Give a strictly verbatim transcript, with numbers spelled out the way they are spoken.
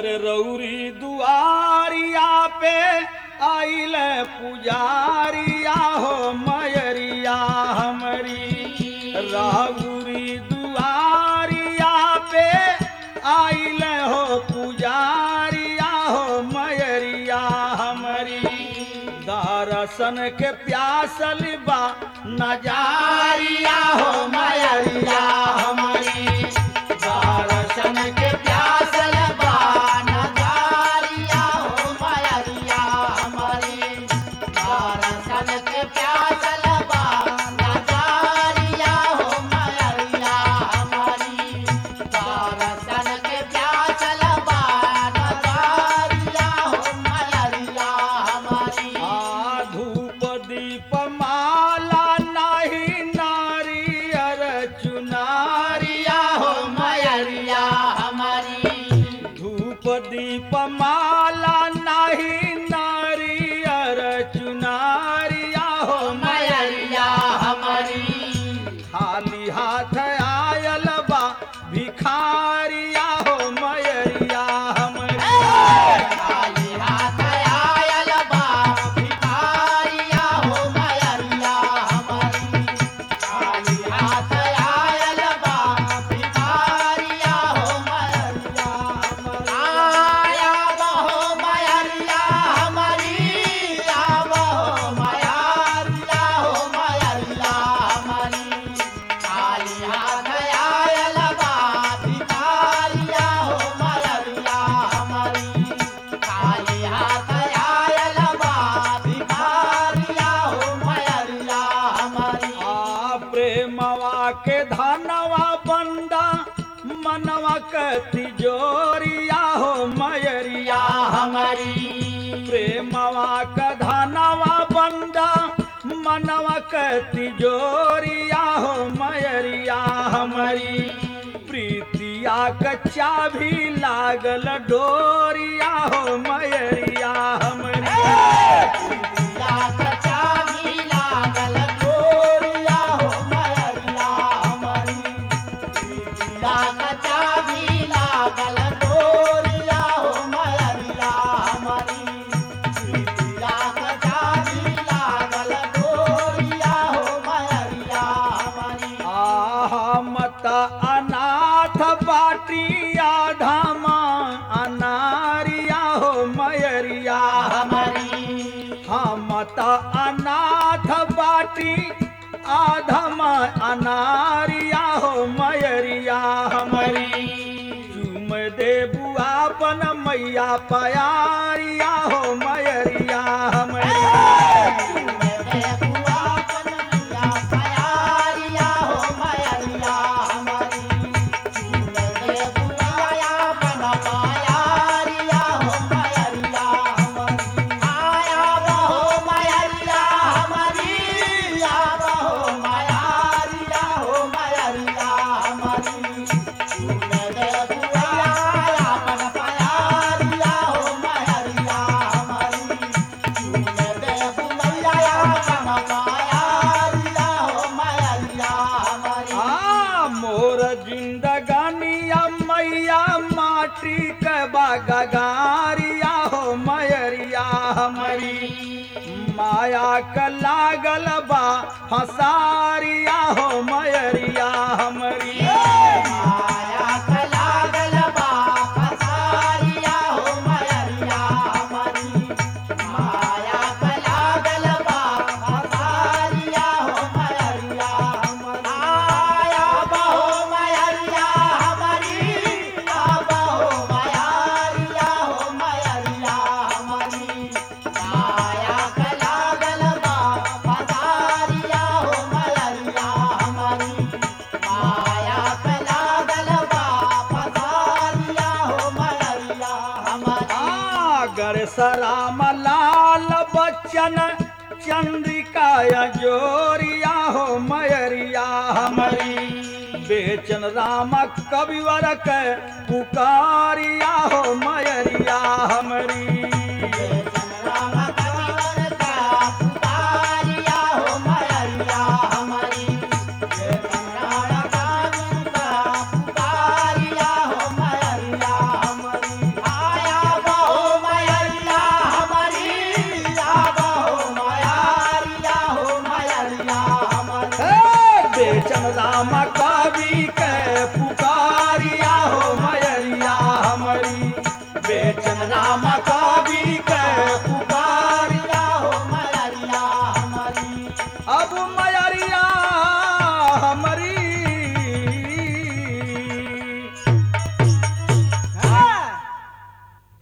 अरे रौरी दुआरिया पे आइल पुजारिया हो मयरिया हमरी रौरी दुआरिया पे आइल हो पुजारिया हो मयरिया हमरी दर्शन के प्यासल बा नजारिया हो मयरिया हमरी दर्शन के प्यासल बा नजारिया हो मयरिया हमरी दर्शन के प्यासल बा नजारिया हो मयरिया हमरी दर्शन के प्यासल बा नजारिया हो मयरिया हमरी आ धूप दीप माला नाही नारियर चुनारिया हो मयरिया हमारी धूप दीप माला नाही नारियर चुनारिया हो मयरिया हमारी खाली हाथ आयल बा भिखारिया हो मयरिया हमारी खाली हाथ आयल बा भिखारिया हो मयरिया हमारी खाली हाथ आयल बा भिखारिया हो मयरिया हमारी आया बहो मयरिया हमारी आवा हो मयरिया हो मयरिया हमारी खाली हाथ आयल बा भिखारिया हो मयरिया हमारी खाली हाथ आयल बा भिखारिया हो मयरिया हमारी आ प्रेमवा के धनवा बंदा मनवा के तिजोरिया हो मयरिया हमारी प्रेमवा के धनवा बंदा मनवा के तिजोरिया हो मयरिया हमारी प्रीतिया के चाभी लागल डोरिया हो मयरिया हमारी प्रीतिया के चाभी लागल डोरिया हो मयरिया हमारी प्रीतिया के चाभी लागल डोरिया हो मयरिया हमारी प्रीतिया के चाभी लागल डोरिया हो मयरिया हमारी आहा मत अनाथ बाटिया धामा अनारिया हो मयरिया हमारी हम मत अनाथ बाटी आधम अनारिया हो मयरिया हमारी चुम दे बुआपन मैया पयारिया हो मयरिया हमारी चुम दे बुआपन मैया पयारिया हो मयरिया हमारी चुम दे बुआपन पयारिया हो मयरिया हमारी आया बहो मयरिया हमारी आवा हो मयरिया हो मयरिया हमारी चुम दे बुआपन पयारिया हो मयरिया हमारी चुम दे बुआपन पयारिया हो मयरिया हमारी आ मोर जिंदगानिया मैया माटी के बागारिया हो मयरिया हमारी माया के लागल बा फसारिया हो मयरिया हमारी माया के लागल बा फसारिया हो मयरिया हमारी माया के लागल बा फसारिया हो मयरिया हमारी आया बहो मयरिया हमारी आवा हो मयरिया हो मयरिया हमारी माया के लागल बा फसारिया हो मयरिया हमारी माया के लागल बा फसारिया हो मयरिया हमारी आगर सराम लाल बच्चन चंद्रिका जोरिया हो मयरिया हमारी बेचन राम कविवर के पुकारिया हो मयरिया हमारी बेचन राम कविवर का पुकारिया हो मयरिया हमारी बेचन राम कविवर का पुकारिया हो मयरिया हमारी बेचन राम कवि के